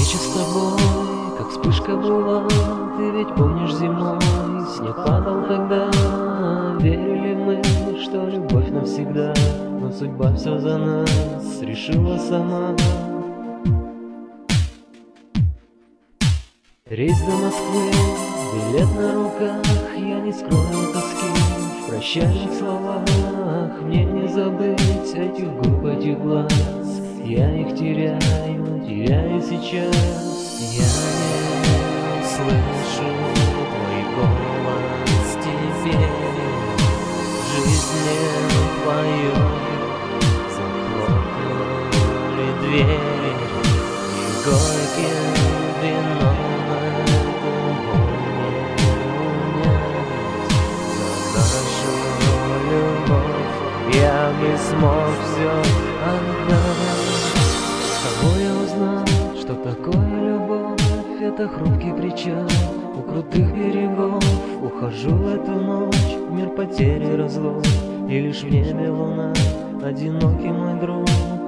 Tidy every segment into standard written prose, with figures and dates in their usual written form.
Встреча с тобой, как вспышка была. Ты ведь помнишь, зимой снег падал тогда. Верили мы, что любовь навсегда, но судьба все за нас решила сама. Рейс до Москвы, билет на руках, я не скрою тоски в прощальных словах. Мне не забыть этих губ, этих глаз, я их теряю сейчас. Я не слышу твой голос теперь, жизни твою захлопнули двери, и горьким вином я не смог все отдать. Кого я узнал, что такое любовь? Это хрупкий причал у крутых берегов. Ухожу в эту ночь в мир потери, разлук, и лишь в небе луна, одинокий мой друг.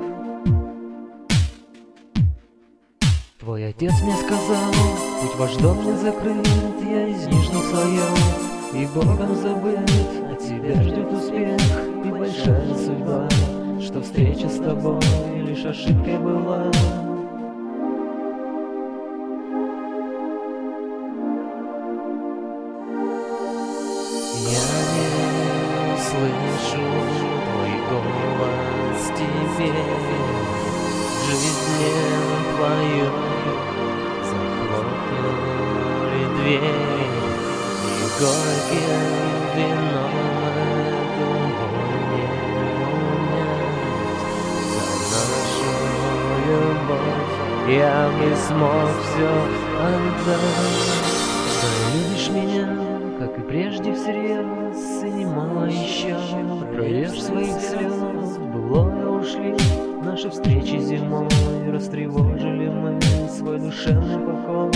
Твой отец мне сказал, путь ваш дом не закрыт, я из нижних слоев и Богом забыт. От тебя ждет успех и большая судьба, что встреча с тобой лишь ошибкой была. Я не слышу твой голос теперь, жизни твою захлопнули двери, и горьким вином эту боль не унять. За нашу любовь я не смог все отдать. Ты любишь меня, как и прежде, всерьез, и немало еще проешь своих слез. Былое ушли наши встречи зимой, растревожили мы свой душевный покой.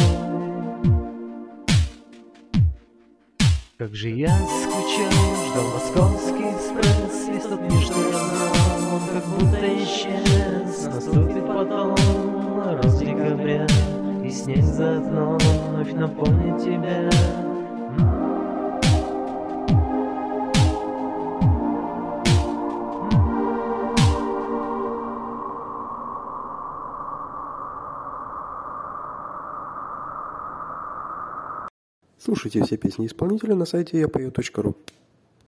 Как же я скучал, ждал московский экспресс, весь тот мир, что я знал, он как будто исчез. Наступит потом мороз в декабре, и снег за окном вновь напомнит тебя. Слушайте все песни исполнителя на сайте yapою.ru.